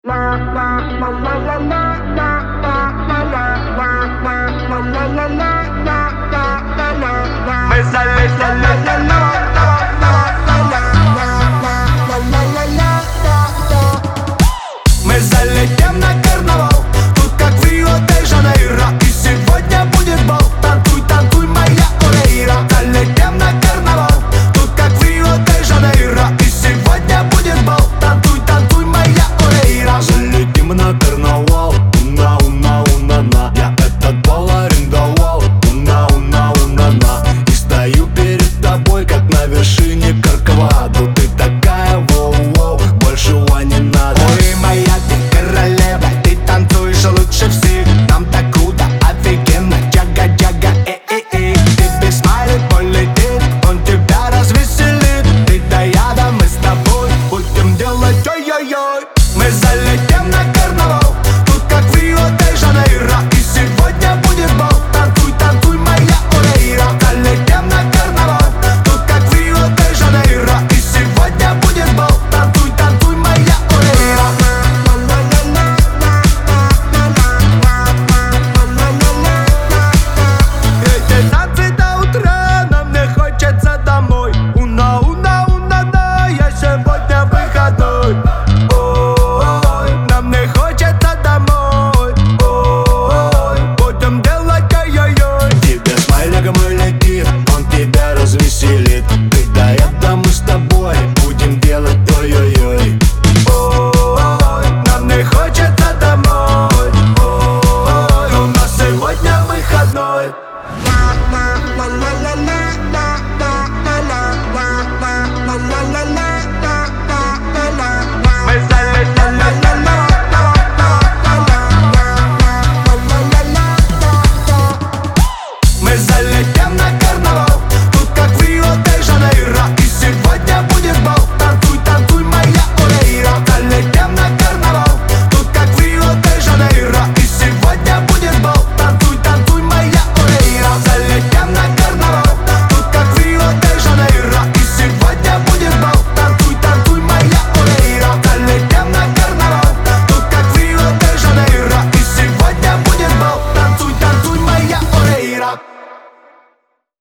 Мы залетели. Мы залетим на карнавал, тут как в Рио-де-Жанейро. И сегодня будет бал, танцуй, танцуй, моя Олейра. Залетим на карнавал, тут как в Рио-де-Жанейро. И сегодня будет бал, танцуй, танцуй, моя Олейра. Залетим на карнавал, уна, уна, уна-на. Я этот бал арендовал, уна, уна, уна-на. И стою перед тобой, как на вершине Корковаду. Ты такая, воу-воу, большего не надо. Ой, моя ты королева, ты танцуешь лучше всех. Там так круто, офигенно, джага-джага, э-э-э. Ты без смайли полетит, он тебя развеселит. Ты да я, да мы с тобой будем делать ой-ой-ой. Мы залетим на